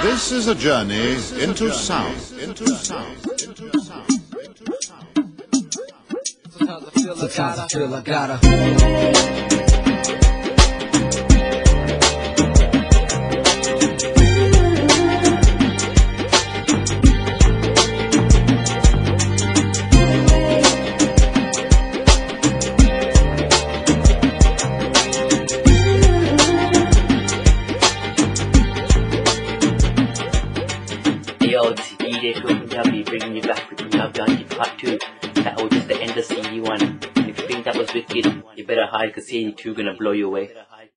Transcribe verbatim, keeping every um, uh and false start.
This is a journey into sound. Into sound. Into sound. Sometimes I feel I gotta. Yo, this is D J Phil Punjabi bringing you back with Punjab Ganji Part two. That was just the end of C D one. And if you think that was wicked, you better hide because C D two gonna blow you away.